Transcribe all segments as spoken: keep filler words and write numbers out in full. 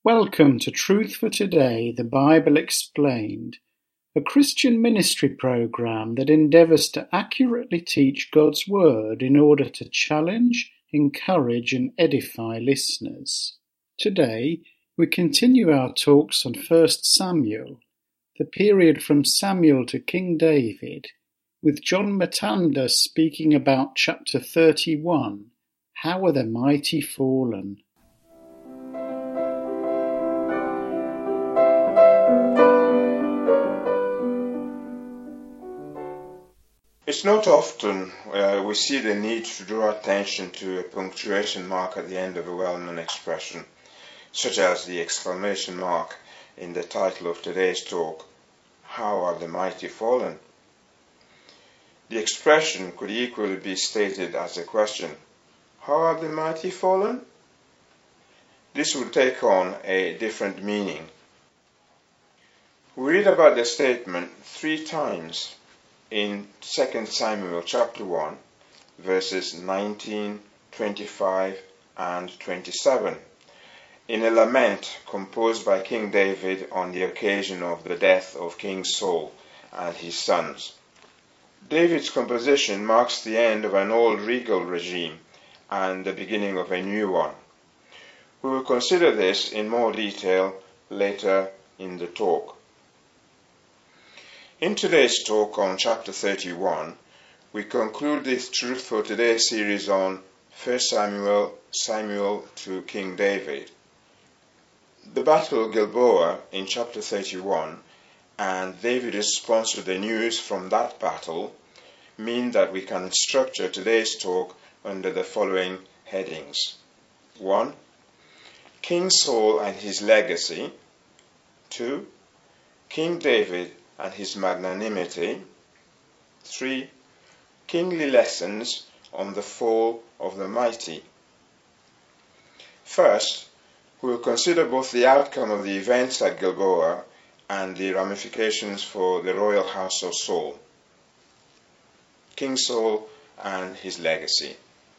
Welcome to Truth for Today, the Bible Explained, a Christian ministry program that endeavors to accurately teach God's Word in order to challenge, encourage, and edify listeners. Today, we continue our talks on First Samuel, the period from Samuel to King David, with John Matanda speaking about chapter thirty-one, How Are the Mighty Fallen? It's not often uh, we see the need to draw attention to a punctuation mark at the end of a well-known expression, such as the exclamation mark in the title of today's talk, How Are the Mighty Fallen? The expression could equally be stated as a question, How are the mighty fallen? This would take on a different meaning. We read about the statement three times in Second Samuel chapter one, verses nineteen, twenty-five, and twenty-seven, in a lament composed by King David on the occasion of the death of King Saul and his sons. David's composition marks the end of an old regal regime and the beginning of a new one. We will consider this in more detail later in the talk. In today's talk on chapter thirty-one, we conclude this Truth for Today series on First Samuel, Samuel to King David. The Battle of Gilboa in chapter thirty-one and David's response to the news from that battle mean that we can structure today's talk under the following headings. one. King Saul and his legacy. two. King David and his magnanimity. three. Kingly lessons on the fall of the mighty. First, we will consider both the outcome of the events at Gilboa and the ramifications for the royal house of Saul. King Saul and his legacy.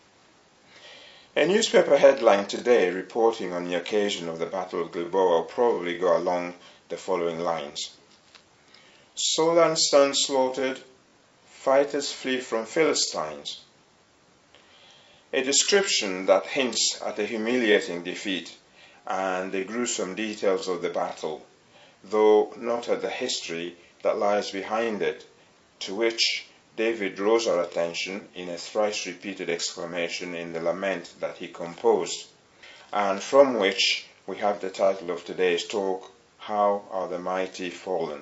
A newspaper headline today reporting on the occasion of the Battle of Gilboa will probably go along the following lines. Saul and sons slaughtered, fighters flee from Philistines. A description that hints at a humiliating defeat and the gruesome details of the battle, though not at the history that lies behind it, to which David draws our attention in a thrice repeated exclamation in the lament that he composed, and from which we have the title of today's talk, How Are the Mighty Fallen?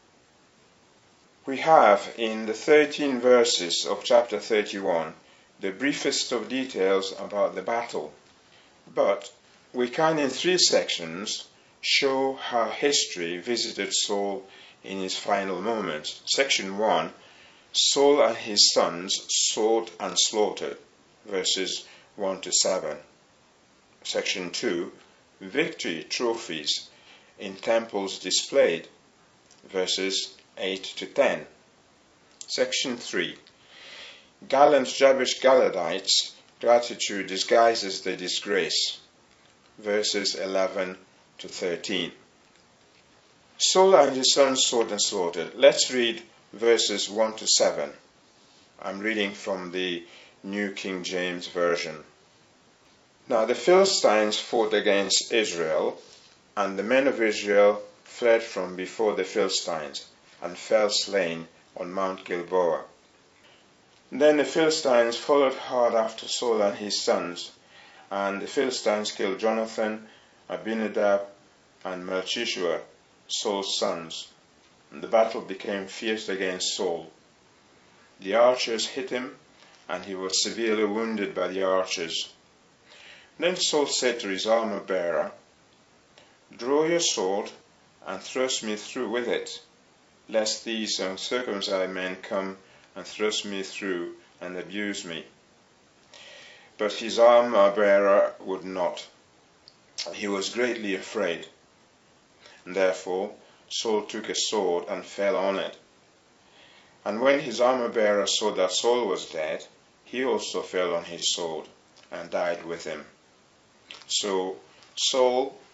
We have in the thirteen verses of chapter thirty-one the briefest of details about the battle, but we can in three sections show how history visited Saul in his final moments. Section one, Saul and his sons sought and slaughtered, verses one to seven. Section two, victory trophies in temples displayed, verses eight to ten. Section three, gallant Jabesh Galadites, gratitude disguises the disgrace, verses eleven to thirteen. Saul and his sons sought and slaughtered. Let's read verses one to seven. I'm reading from the New King James Version. Now the Philistines fought against Israel, and the men of Israel fled from before the Philistines, and fell slain on Mount Gilboa. Then the Philistines followed hard after Saul and his sons, and the Philistines killed Jonathan, Abinadab, and Melchishua, Saul's sons. And the battle became fierce against Saul. The archers hit him, and he was severely wounded by the archers. Then Saul said to his armor-bearer, Draw your sword, and thrust me through with it, lest these uncircumcised men come and thrust me through and abuse me. But his armor-bearer would not. He was greatly afraid. And therefore Saul took a sword and fell on it. And when his armor-bearer saw that Saul was dead, he also fell on his sword and died with him. So Saul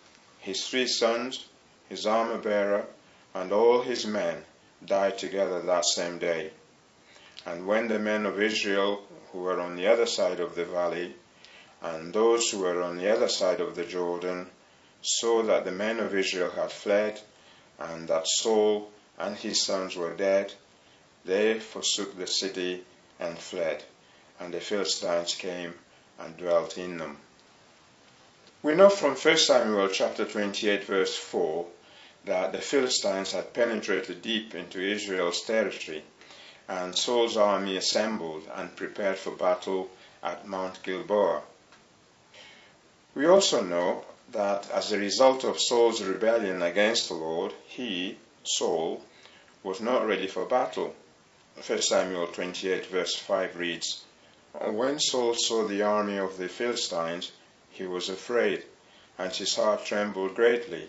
his three sons, his armor-bearer, and all his men died together that same day. And when the men of Israel who were on the other side of the valley, and those who were on the other side of the Jordan, saw that the men of Israel had fled, and that Saul and his sons were dead, they forsook the city and fled, and the Philistines came and dwelt in them. We know from First Samuel chapter twenty-eight verse four that the Philistines had penetrated deep into Israel's territory, and Saul's army assembled and prepared for battle at Mount Gilboa. We also know that as a result of Saul's rebellion against the Lord, he, Saul, was not ready for battle. First Samuel twenty-eight verse five reads, "When Saul saw the army of the Philistines, he was afraid, and his heart trembled greatly."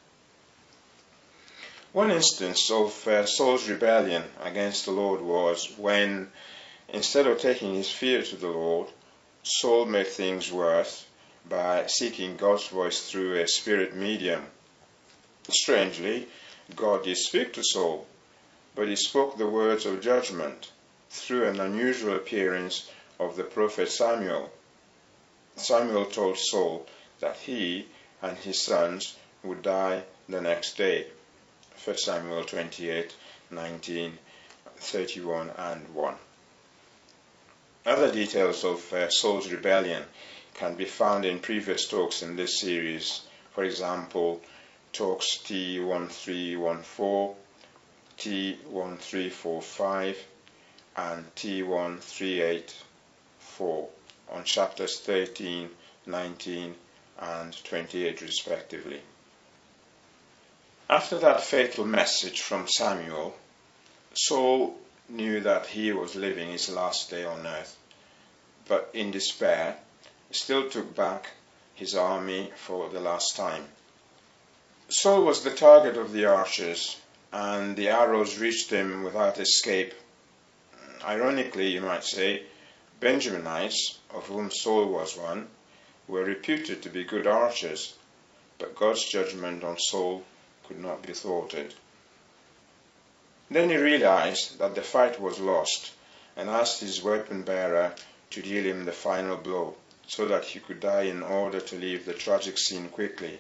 One instance of uh, Saul's rebellion against the Lord was when, instead of taking his fear to the Lord, Saul made things worse by seeking God's voice through a spirit medium. Strangely, God did speak to Saul, but he spoke the words of judgment through an unusual appearance of the prophet Samuel. Samuel told Saul that he and his sons would die the next day. First Samuel twenty-eight, nineteen, thirty-one, and one. Other details of uh, Saul's rebellion can be found in previous talks in this series. For example, talks T one three one four, T one three four five, and T one three eight four on chapters thirteen, nineteen, and twenty-eight respectively. After that fatal message from Samuel, Saul knew that he was living his last day on earth, but in despair, still took back his army for the last time. Saul was the target of the archers, and the arrows reached him without escape. Ironically, you might say, Benjaminites, of whom Saul was one, were reputed to be good archers, but God's judgment on Saul could not be thwarted. Then he realized that the fight was lost and asked his weapon-bearer to deal him the final blow so that he could die in order to leave the tragic scene quickly.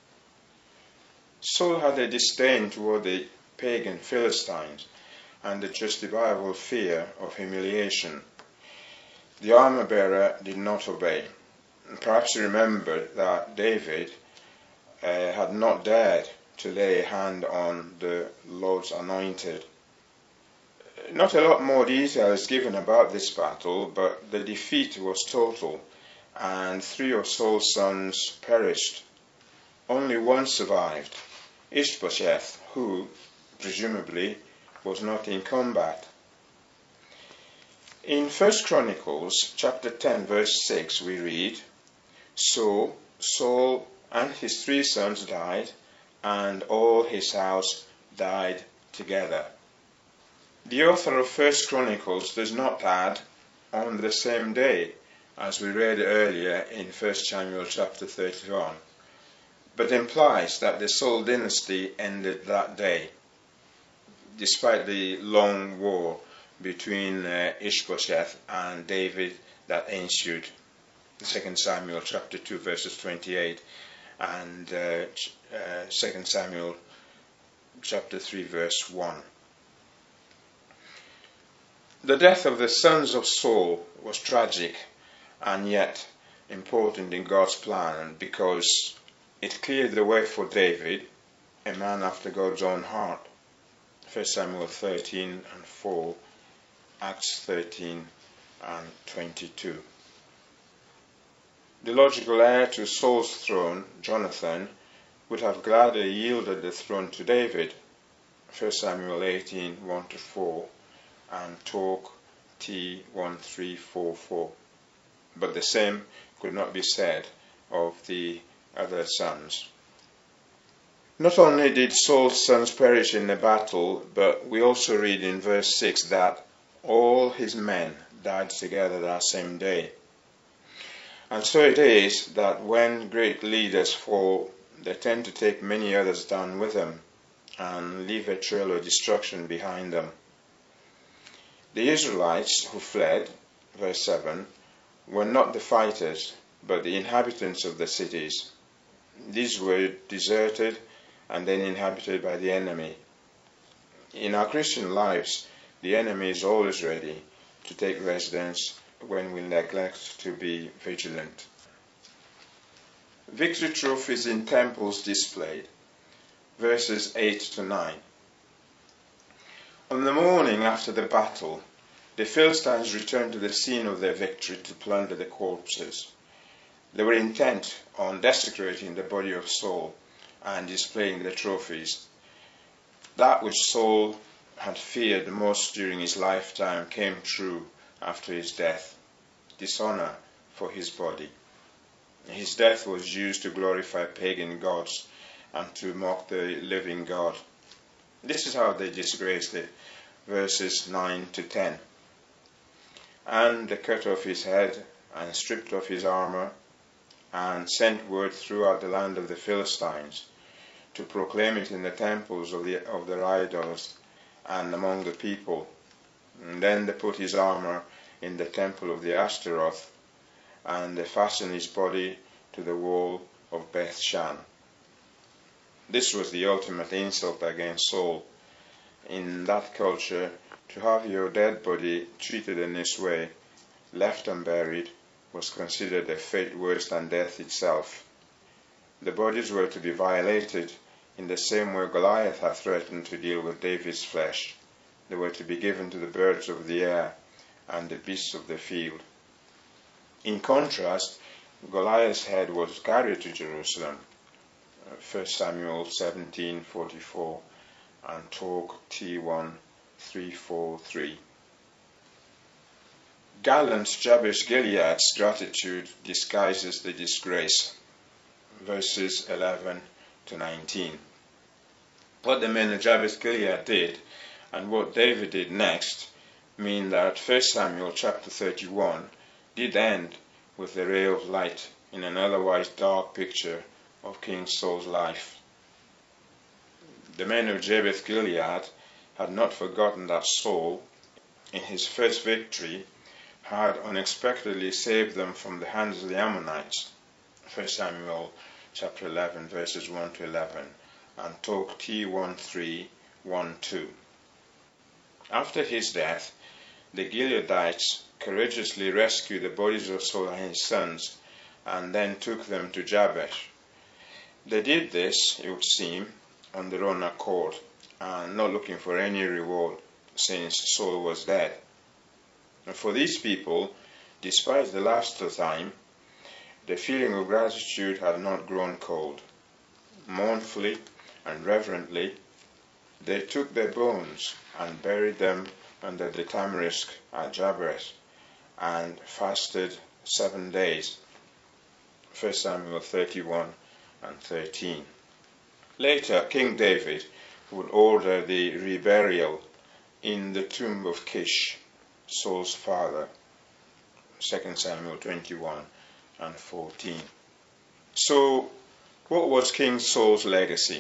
Saul had a disdain toward the pagan Philistines and a justifiable fear of humiliation. The armor-bearer did not obey. Perhaps he remembered that David uh, had not dared to lay a hand on the Lord's anointed. Not a lot more detail is given about this battle, but the defeat was total, and three of Saul's sons perished. Only one survived, Ishbosheth, who, presumably, was not in combat. In First Chronicles chapter ten verse six we read, "So Saul and his three sons died, and all his house died together." The author of First Chronicles does not add "on the same day," as we read earlier in First Samuel chapter thirty-one, but implies that the Saul dynasty ended that day, despite the long war between uh, Ishbosheth and David that ensued. Second Samuel chapter two verses twenty-eight and uh, uh, Second Samuel chapter three verse one. The death of the sons of Saul was tragic and yet important in God's plan because it cleared the way for David, a man after God's own heart. First Samuel thirteen and four, Acts thirteen and twenty-two. The logical heir to Saul's throne, Jonathan, would have gladly yielded the throne to David. First Samuel eighteen, one to four, and talk T one three four four. But the same could not be said of the other sons. Not only did Saul's sons perish in the battle, but we also read in verse six that all his men died together that same day. And so it is that when great leaders fall, they tend to take many others down with them and leave a trail of destruction behind them. The Israelites who fled, verse seven, were not the fighters, but the inhabitants of the cities. These were deserted and then inhabited by the enemy. In our Christian lives, the enemy is always ready to take residence when we neglect to be vigilant. Victory trophies in temples displayed, verses eight to nine. On the morning after the battle, the Philistines returned to the scene of their victory to plunder the corpses. They were intent on desecrating the body of Saul and displaying the trophies. That which Saul had feared most during his lifetime came true after his death: dishonor for his body. His death was used to glorify pagan gods and to mock the living God. This is how they disgraced it, verses nine to ten. And they cut off his head and stripped off his armor and sent word throughout the land of the Philistines to proclaim it in the temples of, the, of their idols and among the people. And then they put his armor in the temple of the Ashtaroth, and they fastened his body to the wall of Beth Shan. This was the ultimate insult against Saul. In that culture, to have your dead body treated in this way, left unburied, was considered a fate worse than death itself. The bodies were to be violated in the same way Goliath had threatened to deal with David's flesh. They were to be given to the birds of the air and the beasts of the field. In contrast, Goliath's head was carried to Jerusalem, First Samuel seventeen forty-four and Talk T one three four three. Gallant Jabesh Gilead's gratitude disguises the disgrace, verses eleven to nineteen. What the men of Jabesh Gilead did and what David did next mean that First Samuel chapter thirty-one did end with a ray of light in an otherwise dark picture of King Saul's life. The men of Jabesh Gilead had not forgotten that Saul, in his first victory, had unexpectedly saved them from the hands of the Ammonites, First Samuel chapter eleven, verses one to eleven, and Talk T one three one two. After his death, the Gileadites courageously rescued the bodies of Saul and his sons, and then took them to Jabesh. They did this, it would seem, on their own accord, and not looking for any reward, since Saul was dead. And for these people, despite the lapse of time, the feeling of gratitude had not grown cold. Mournfully and reverently, they took their bones and buried them under the tamarisk at Jabesh, and fasted seven days. First Samuel thirty-one and thirteen. Later, King David would order the reburial in the tomb of Kish, Saul's father, Second Samuel twenty-one and fourteen. So, what was King Saul's legacy?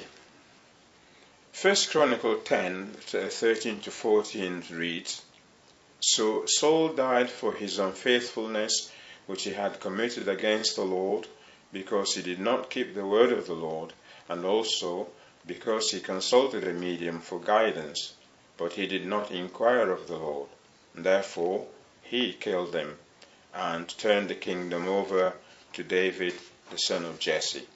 First Chronicle ten, thirteen to fourteen reads, So Saul died for his unfaithfulness which he had committed against the Lord, because he did not keep the word of the Lord, and also because he consulted a medium for guidance, but he did not inquire of the Lord. Therefore he killed him, and turned the kingdom over to David, the son of Jesse.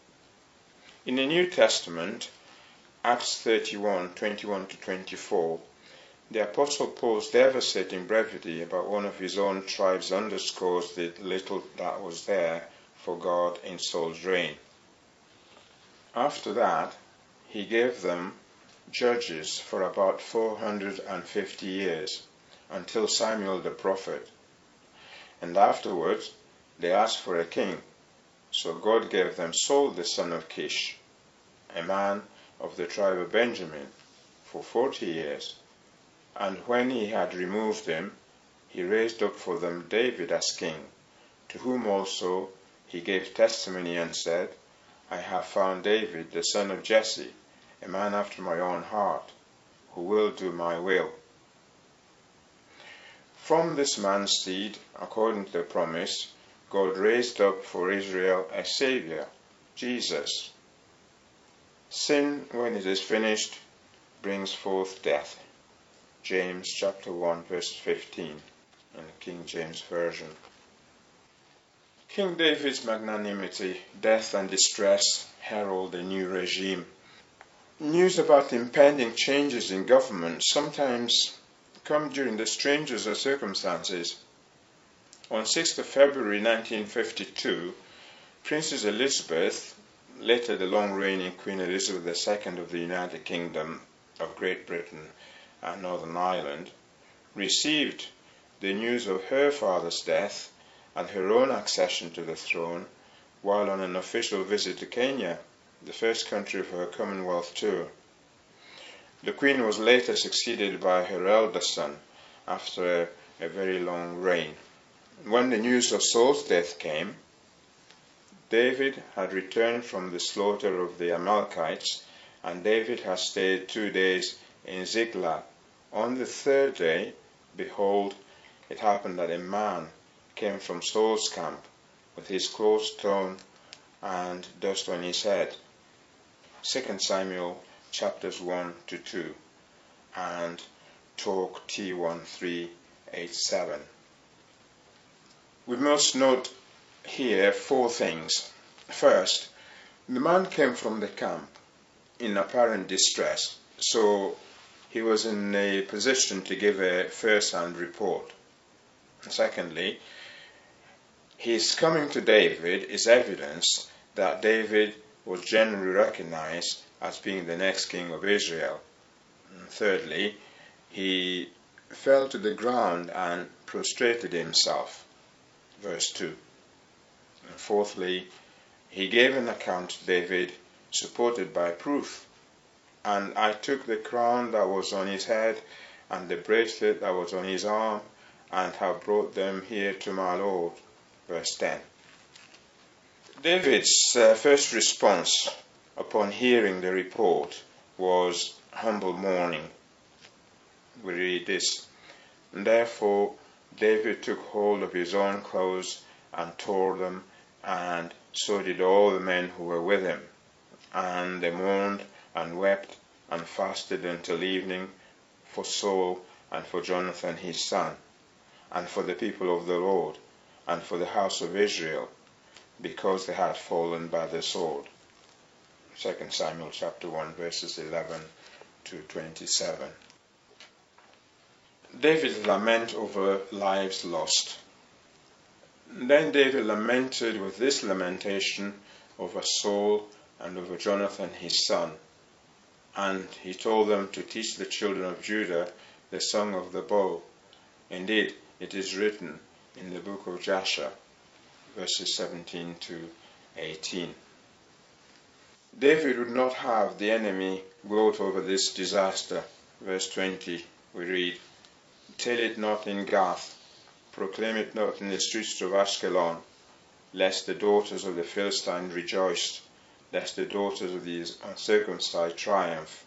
In the New Testament, Acts thirty-one, twenty-one to twenty-four, the Apostle Paul's devastating brevity about one of his own tribes underscores the little that was there for God in Saul's reign. After that, he gave them judges for about four hundred fifty years, until Samuel the prophet. And afterwards, they asked for a king. So God gave them Saul the son of Kish, a man of the tribe of Benjamin, for forty years. And when he had removed him, he raised up for them David as king, to whom also he gave testimony and said, I have found David, the son of Jesse, a man after my own heart, who will do my will. From this man's seed, according to the promise, God raised up for Israel a Saviour, Jesus. Sin, when it is finished, brings forth death. James chapter one, verse fifteen, in the King James Version. King David's magnanimity, death and distress herald a new regime. News about impending changes in government sometimes come during the strangest of circumstances. On sixth of February nineteen fifty-two, Princess Elizabeth, later the long-reigning Queen Elizabeth the Second of the United Kingdom of Great Britain and Northern Ireland, received the news of her father's death and her own accession to the throne while on an official visit to Kenya, the first country of her Commonwealth tour. The Queen was later succeeded by her eldest son after a, a very long reign. When the news of Saul's death came, David had returned from the slaughter of the Amalekites, and David had stayed two days in Ziklag. On the third day, behold, it happened that a man came from Saul's camp with his clothes torn and dust on his head. Second Samuel chapters one to two and Talk T one three eight seven. We must note here four things. First, the man came from the camp in apparent distress, so he was in a position to give a first-hand report. Secondly, his coming to David is evidence that David was generally recognized as being the next king of Israel. And thirdly, he fell to the ground and prostrated himself. Verse two. And fourthly, he gave an account to David supported by proof. And I took the crown that was on his head and the bracelet that was on his arm and have brought them here to my Lord. Verse ten. David's uh, first response upon hearing the report was humble mourning. We read this: And therefore David took hold of his own clothes and tore them, and so did all the men who were with him. And they mourned and wept and fasted until evening for Saul and for Jonathan his son, and for the people of the Lord, and for the house of Israel, because they had fallen by the sword. Second Samuel chapter one, verses eleven to twenty-seven. David's lament over lives lost. Then David lamented with this lamentation over Saul and over Jonathan his son, and he told them to teach the children of Judah the song of the bow. Indeed, it is written in the book of Jasher, verses seventeen to eighteen. David would not have the enemy gloat over this disaster. Verse twenty, we read, Tell it not in Gath, proclaim it not in the streets of Ashkelon, lest the daughters of the Philistine rejoice, lest the daughters of the uncircumcised triumph.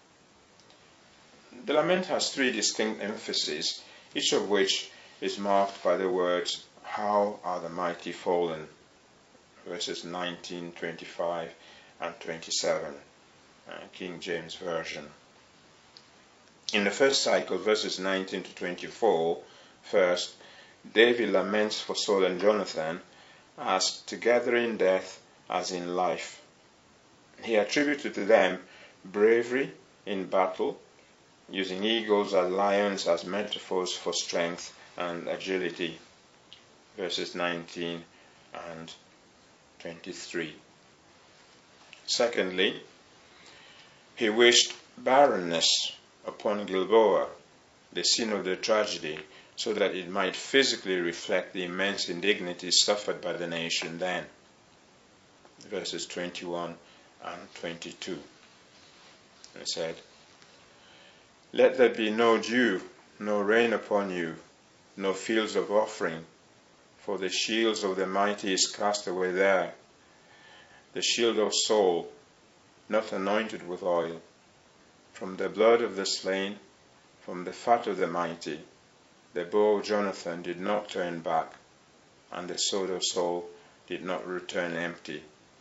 The lament has three distinct emphases, each of which is marked by the words, How are the mighty fallen? Verses nineteen, twenty-five, and twenty-seven, uh, King James Version. In the first cycle, verses nineteen to twenty-four, first, David laments for Saul and Jonathan as together in death as in life. He attributed to them bravery in battle, using eagles and lions as metaphors for strength and agility. Verses nineteen and twenty-three. Secondly, he wished barrenness upon Gilboa, the scene of the tragedy, so that it might physically reflect the immense indignities suffered by the nation then. Verses twenty-one and twenty-two. He said, Let there be no dew, no rain upon you, no fields of offering, for the shields of the mighty is cast away there, the shield of Saul, not anointed with oil. From the blood of the slain, from the fat of the mighty, the bow of Jonathan did not turn back, and the sword of Saul did not return empty.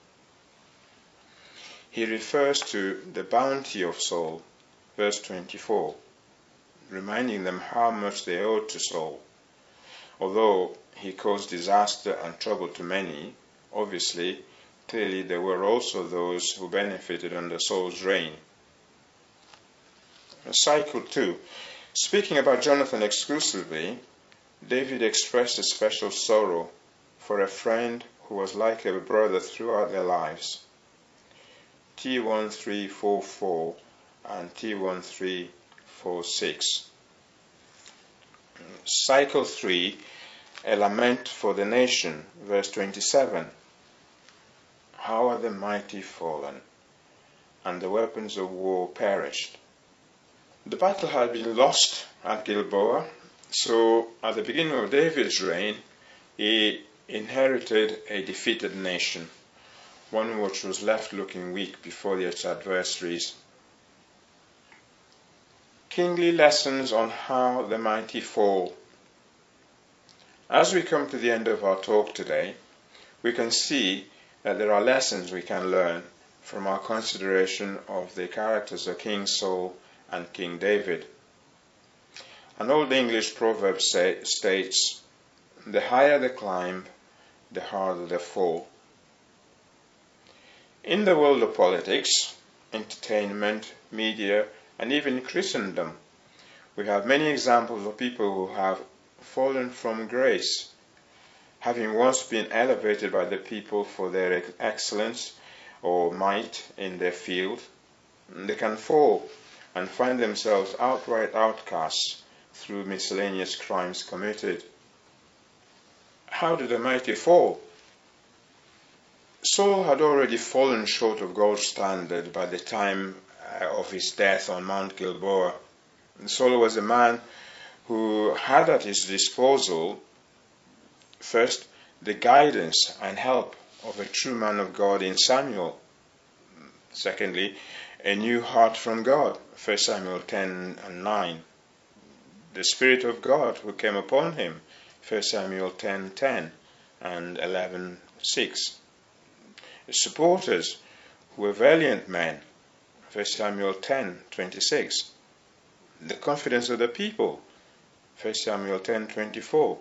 He refers to the bounty of Saul, verse twenty-four, reminding them how much they owed to Saul. Although he caused disaster and trouble to many, obviously, clearly there were also those who benefited under Saul's reign. Cycle two. Speaking about Jonathan exclusively, David expressed a special sorrow for a friend who was like a brother throughout their lives. T one three four four and T one three four six. Cycle three, a lament for the nation, verse twenty-seven. How are the mighty fallen, and the weapons of war perished? The battle had been lost at Gilboa, so at the beginning of David's reign, he inherited a defeated nation, one which was left looking weak before its adversaries. Kingly lessons on how the mighty fall. As we come to the end of our talk today, we can see that there are lessons we can learn from our consideration of the characters of King Saul and King David. An old English proverb say, states, "The higher the climb, the harder the fall." In the world of politics, entertainment, media, and even Christendom, we have many examples of people who have fallen from grace, having once been elevated by the people for their excellence or might in their field. They can fall and find themselves outright outcasts through miscellaneous crimes committed. How did the mighty fall? Saul had already fallen short of God's standard by the time of his death on Mount Gilboa. Saul was a man who had at his disposal, first, the guidance and help of a true man of God in Samuel. Secondly, a new heart from God, First Samuel ten and nine. The Spirit of God who came upon him, First Samuel ten ten and eleven six. Supporters who were valiant men, First Samuel ten twenty-six. The confidence of the people, First Samuel ten twenty-four.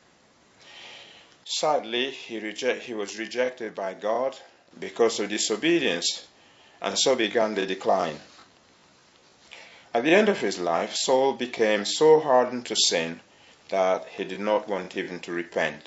Sadly, he, reject, he was rejected by God because of disobedience, and so began the decline. At the end of his life, Saul became so hardened to sin that he did not want even to repent.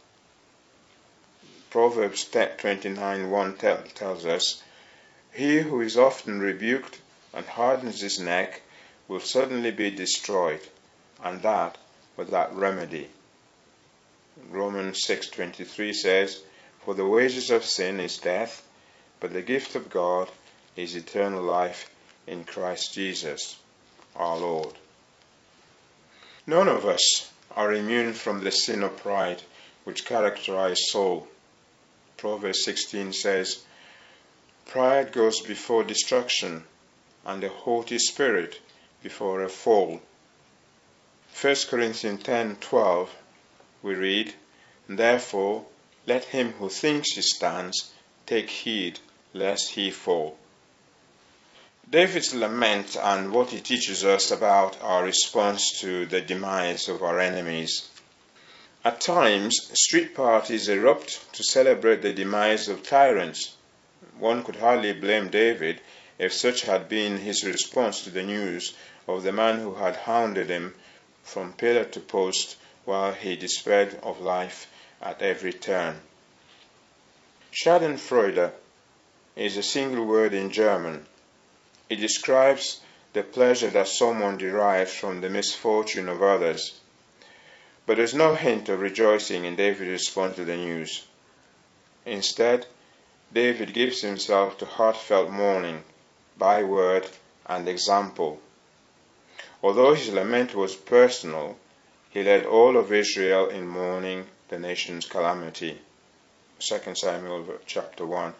Proverbs twenty-nine one tell, tells us, "He who is often rebuked and hardens his neck will suddenly be destroyed, and that without remedy." Romans six twenty-three says, "For the wages of sin is death, but the gift of God is eternal life in Christ Jesus, our Lord." None of us are immune from the sin of pride which characterized Saul. Proverbs sixteen says, "Pride goes before destruction, and a haughty spirit before a fall." First Corinthians ten twelve, we read, "Therefore let him who thinks he stands take heed lest he fall." David's lament and what he teaches us about our response to the demise of our enemies. At times, street parties erupt to celebrate the demise of tyrants. One could hardly blame David if such had been his response to the news of the man who had hounded him from pillar to post while he despaired of life at every turn. Schadenfreude is a single word in German. It describes the pleasure that someone derives from the misfortune of others. But there's no hint of rejoicing in David's response to the news. Instead, David gives himself to heartfelt mourning by word and example. Although his lament was personal, he led all of Israel in mourning the nation's calamity. Second Samuel chapter one,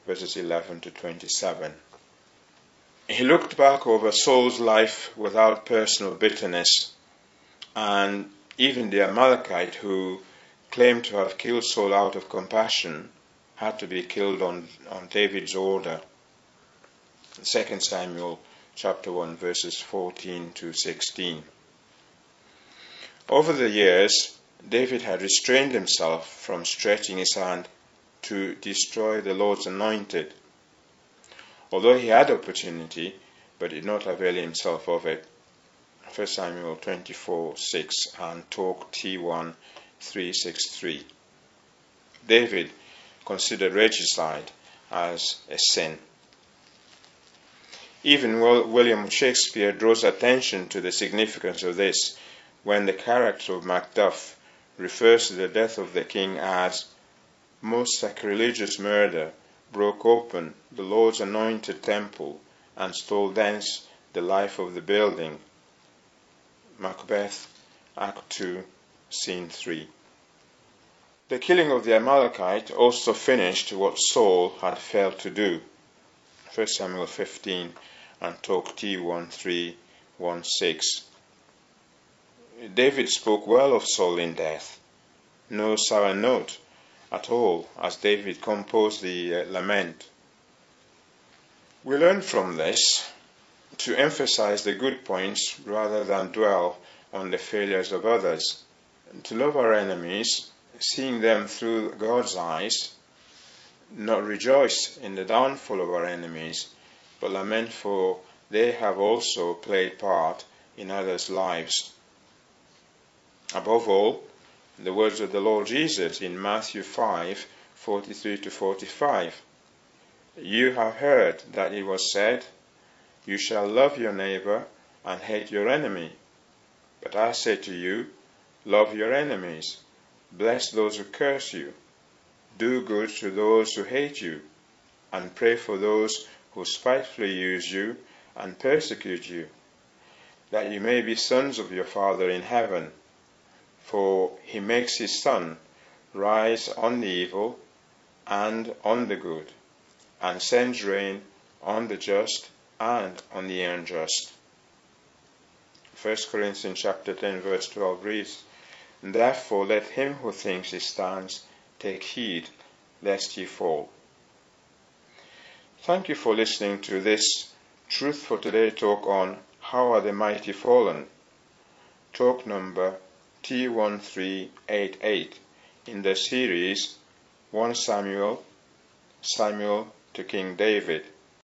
verses eleven to twenty-seven. He looked back over Saul's life without personal bitterness, and even the Amalekite who claimed to have killed Saul out of compassion had to be killed on, on David's order. Second Samuel chapter one, verses fourteen to sixteen. Over the years, David had restrained himself from stretching his hand to destroy the Lord's anointed, although he had opportunity, but did not avail himself of it. First Samuel twenty-four, six and Talk T one, three sixty-three. David considered regicide as a sin. Even William Shakespeare draws attention to the significance of this when the character of Macduff refers to the death of the king as most sacrilegious murder broke open the Lord's anointed temple and stole thence the life of the building. Macbeth, Act two, Scene three. The killing of the Amalekite also finished what Saul had failed to do. First Samuel fifteen and Talk T one, three, one, six. David spoke well of Saul in death. No sour note at all as David composed the uh, lament. We learn from this to emphasize the good points rather than dwell on the failures of others, to love our enemies, seeing them through God's eyes, not rejoice in the downfall of our enemies, but lament for they have also played part in others' lives. Above all, the words of the Lord Jesus in Matthew five, forty-three to forty-five. You have heard that it was said, you shall love your neighbor and hate your enemy. But I say to you, love your enemies, bless those who curse you, do good to those who hate you, and pray for those who spitefully use you and persecute you, that you may be sons of your Father in heaven. For he makes his sun rise on the evil and on the good, and sends rain on the just and on the unjust. First Corinthians chapter ten, verse twelve reads, Therefore let him who thinks he stands take heed, lest ye fall. Thank you for listening to this Truth for Today talk on How Are the Mighty Fallen? Talk number T one three eight eight in the series First Samuel, Samuel to King David.